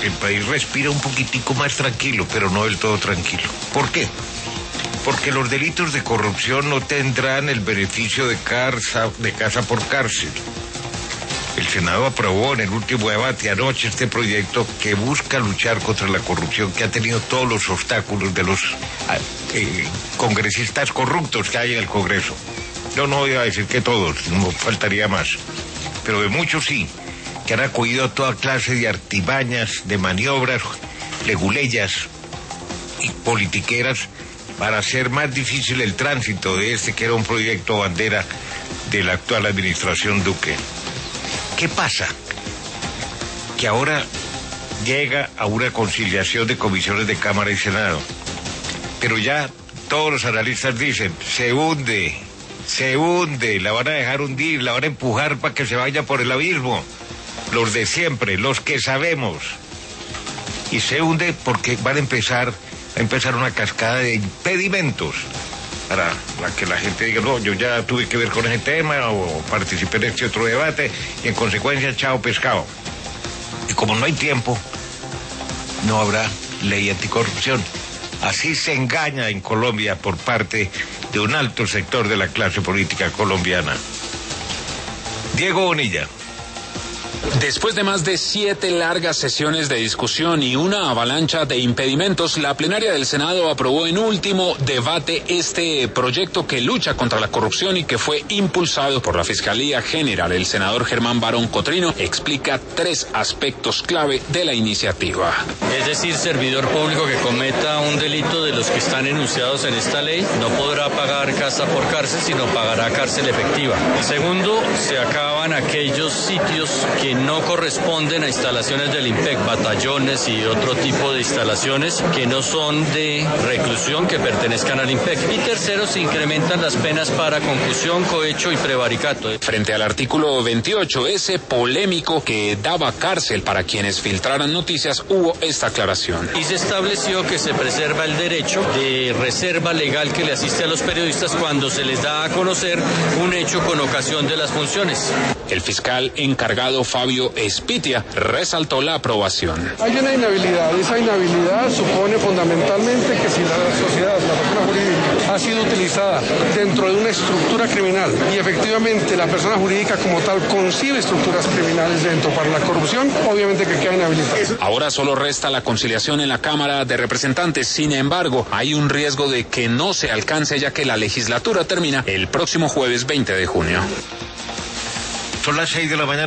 el país respira un poquitico más tranquilo, pero no del todo tranquilo. ¿Por qué? Porque los delitos de corrupción no tendrán el beneficio de casa por cárcel. El Senado aprobó en el último debate anoche este proyecto que busca luchar contra la corrupción, que ha tenido todos los obstáculos de los congresistas corruptos que hay en el Congreso. Yo no voy a decir que todos, no faltaría más, pero de muchos sí, que han acudido a toda clase de artimañas, de maniobras, leguleyas y politiqueras para hacer más difícil el tránsito de este que era un proyecto bandera de la actual administración Duque. ¿Qué pasa? Que ahora llega a una conciliación de comisiones de Cámara y Senado, pero ya todos los analistas dicen, se hunde, la van a dejar hundir, la van a empujar para que se vaya por el abismo, los de siempre, los que sabemos, y se hunde porque van a empezar una cascada de impedimentos para que la gente diga, no, yo ya tuve que ver con ese tema o participé en este otro debate y en consecuencia, chao pescado. Y como no hay tiempo, no habrá ley anticorrupción. Así se engaña en Colombia por parte de un alto sector de la clase política colombiana. Diego Bonilla. Después de más de 7 largas sesiones de discusión y una avalancha de impedimentos, la plenaria del Senado aprobó en último debate este proyecto que lucha contra la corrupción y que fue impulsado por la Fiscalía General. El senador Germán Barón Cotrino explica 3 aspectos clave de la iniciativa. Es decir, servidor público que cometa un delito de los que están enunciados en esta ley no podrá pagar casa por cárcel, sino pagará cárcel efectiva. Segundo, se acaban aquellos sitios que no corresponden a instalaciones del IMPEC, batallones y otro tipo de instalaciones que no son de reclusión, que pertenezcan al IMPEC. Y tercero, se incrementan las penas para concusión, cohecho y prevaricato. Frente al artículo 28, ese polémico que daba cárcel para quienes filtraran noticias, hubo esta aclaración. Y se estableció que se preserva el derecho de reserva legal que le asiste a los periodistas cuando se les da a conocer un hecho con ocasión de las funciones. El fiscal encargado Fabio Espitia resaltó la aprobación. Hay una inhabilidad, esa inhabilidad supone fundamentalmente que si la sociedad, la persona jurídica, ha sido utilizada dentro de una estructura criminal y efectivamente la persona jurídica como tal concibe estructuras criminales dentro para la corrupción, obviamente que queda inhabilitada. Ahora solo resta la conciliación en la Cámara de Representantes. Sin embargo, hay un riesgo de que no se alcance ya que la legislatura termina el próximo jueves 20 de junio. Son las 6 de la mañana.